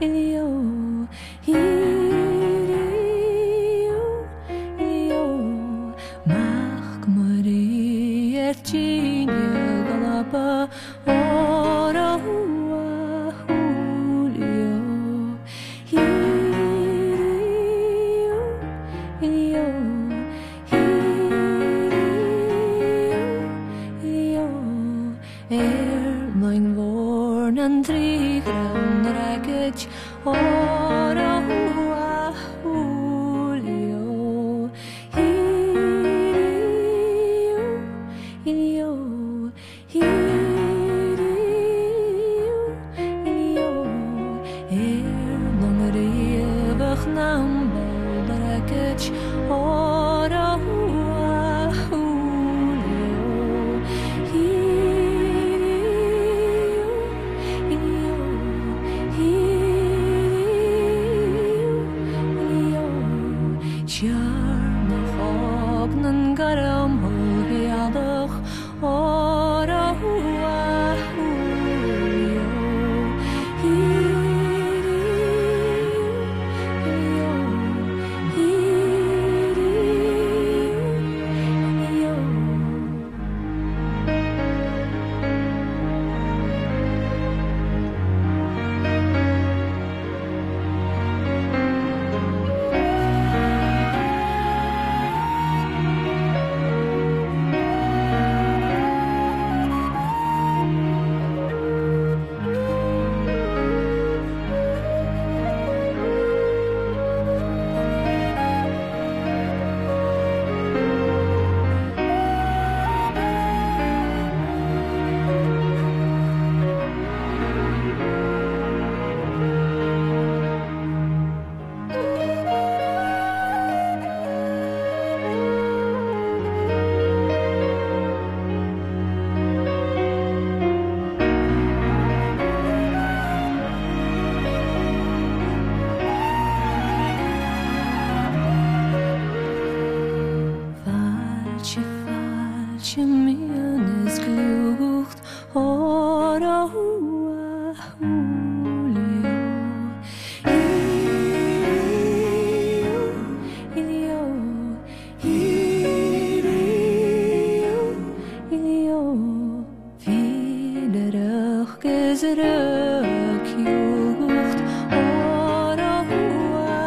Ilio, Ilio, Ilio, Mach Maria Tina Galapa, Ora Hua Julio, Ilio, Ilio, Ilio, Mein vorn an trigram rakech ora hua Julio Ilio long revach nam rakech ora hua Charna hognan garam hulviadach ora hua Julio Falsche mir is gelucht ora hua Julio Ilio Wiederach gezerach jucht ora hua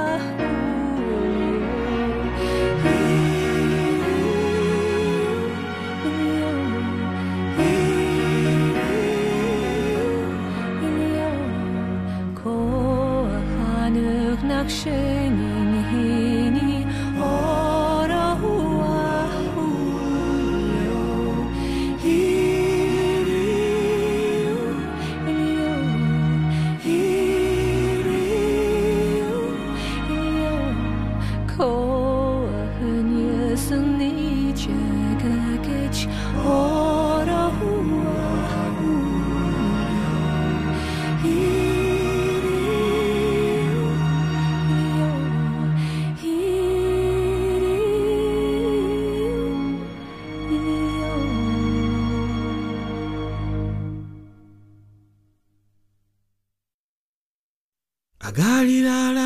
nach schönen Hini ora hua Julio Kohen yesen ni chegagich ora hua Agalilala